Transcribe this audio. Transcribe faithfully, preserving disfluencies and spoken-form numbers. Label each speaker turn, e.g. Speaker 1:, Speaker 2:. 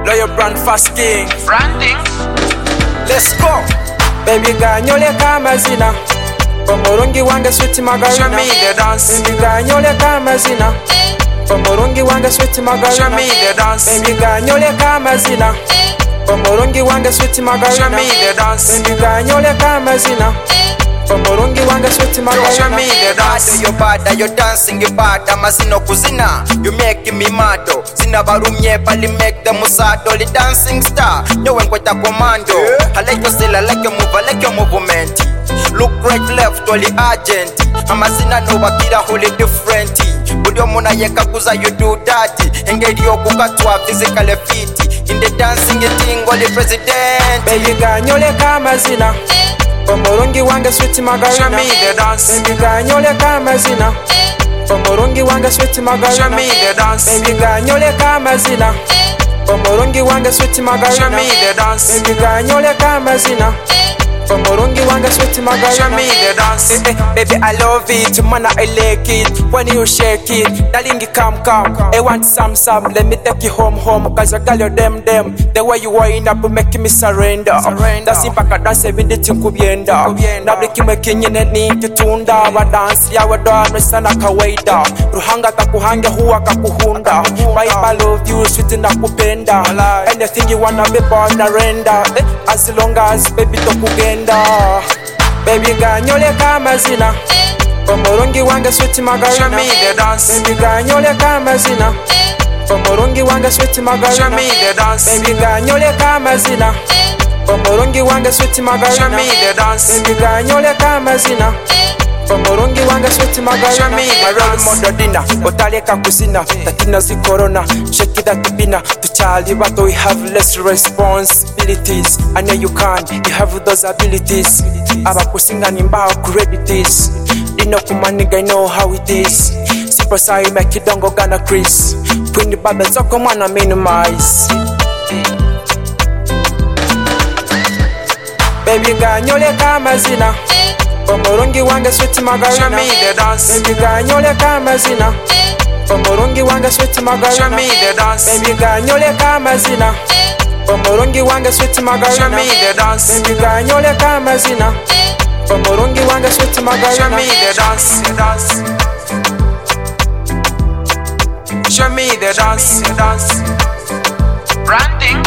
Speaker 1: Loyal brand fast king.
Speaker 2: Branding.
Speaker 1: Let's go. Baby ganyole kama zina. Pomorungi wange sweet margarina.
Speaker 3: Show me the dance.
Speaker 1: Baby ganyole kama zina. Pomorungi wange sweet margarina.
Speaker 3: Show me the dance.
Speaker 1: Baby ganyole kama zina. Pomorungi wange sweet margarina.
Speaker 3: Show me the dance.
Speaker 1: Baby ganyole kama zina. Pomorungi wange sweet margarina.
Speaker 3: Show me the dance.
Speaker 2: You bad, you dancing bad, amazino kuzina. You make me mad. Zina barumye pali make them musado. The dancing star, you went with a commando. I like your style, I like your move, I like your movement. Look right, left, only agent. Amazina no bakira holy different. Budio muna yeka kuza you do that. Engedi okukatwa physically fit. In the dancing thing, only president.
Speaker 1: Baby ganyole kama zina. Pomorungi wange sweet margarina.
Speaker 3: Show me the dance.
Speaker 1: Baby ganyole kama zina. Pomorungi wange sweet margarina.
Speaker 3: Show me the dance.
Speaker 1: Baby ganyole kama zina. Pomorungi wange sweet margarina.
Speaker 3: Show me the dance.
Speaker 1: Baby ganyole kama zina. Pomorungi wange sweet margarina.
Speaker 3: Show me the dance.
Speaker 1: Eh, eh, baby I love it, man I like it. When you shake it, darling you come come. I want some some, let me take you home home. Cause I got your them them. The way you wind up make me surrender. That's in back dance even the thing kubienda. Na bliki mekinye ni kitunda. Wa dance ya wa doa resana kawaida. Ruhanga kakuhanga huwa kakuhunda. Why I love you sweet na kupenda. Anything you wanna be born na render. As long as baby tokugenda. Baby ganyole kama zina. Pomorungi wange sweet margarina.
Speaker 3: Show me the dance.
Speaker 1: Baby ganyole kama zina. Pomorungi wange sweet margarina.
Speaker 3: Show me the dance.
Speaker 1: Baby ganyole kama zina. Pomorungi wange sweet margarina.
Speaker 3: Show me the dance.
Speaker 1: Baby ganyole kama zina. Pomorungi wange sweet margarina.
Speaker 3: Show me the dance.
Speaker 1: Modo dina, otaleka kuzina. Tatina zi corona, shake that bina. Tuchali bato we have less responsibilities. I know you can, you have those abilities. Aba kusinga nimba credits. Dino kumaniga, I know how it is. Sipo sai make it don't go gana Chris. Queen the bubble so come on minimize. Baby ganyole kama zina. Pomorungi wange sweet margarina.
Speaker 3: Show me the dance.
Speaker 1: Baby ganyole kama zina. Pomorungi wange sweet margarina.
Speaker 3: Show me the dance.
Speaker 1: Baby ganyole kama zina. Pomorungi wange sweet margarina.
Speaker 3: Show me the dance.
Speaker 1: Baby ganyole kama zina. Pomorungi wange sweet margarina.
Speaker 3: Show me the dance. Show me the dance.
Speaker 2: Branding.